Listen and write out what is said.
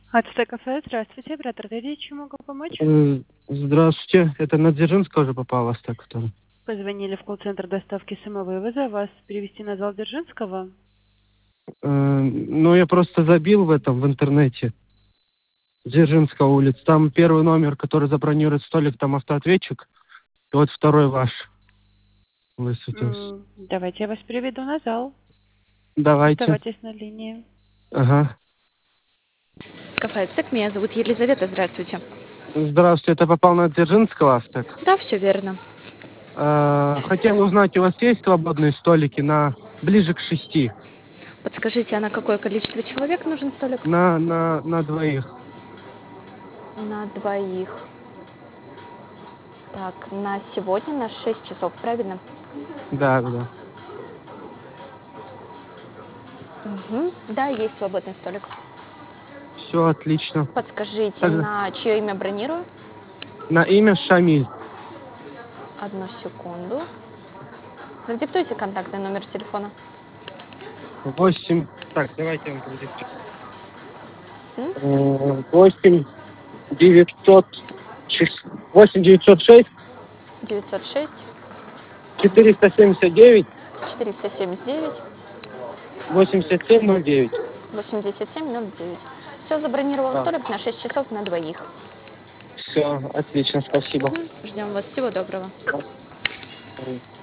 АЦТ кафе, здравствуйте, оператор Дэдди, чем могу помочь? Здравствуйте. Это на Дзержинского уже попалась, так который. Позвонили в колл-центр доставки самовывоза, вас перевести на зал Дзержинского? Ну, я просто забил в интернете. Дзержинская улица. Там первый номер, который забронирует столик, там автоответчик. И вот второй ваш высветился. Давайте я вас переведу на зал. Давайте. Оставайтесь на линии. Ага. Кафе «Ацтек», меня зовут Елизавета, здравствуйте. Здравствуйте. Это попал на Дзержинского, так? Да, все верно. Хотел узнать, у вас есть свободные столики на ближе к 6? Подскажите, а на какое количество человек нужен столик? На двоих. На двоих. Так, на сегодня на 6 часов, правильно? Да, да. Угу. Да, есть свободный столик. Все отлично. Подскажите, Тогда на чье имя бронирую? на имя Шамиль. Одну секунду. Надиктуйте контактный номер телефона. 8. Так, давайте я вам продиктую. М? 8 906 906 479 479 8709. 8709. Все, забронировал Да. столик на 6 часов на двоих. Все, отлично, спасибо. Ждем вас. Всего доброго.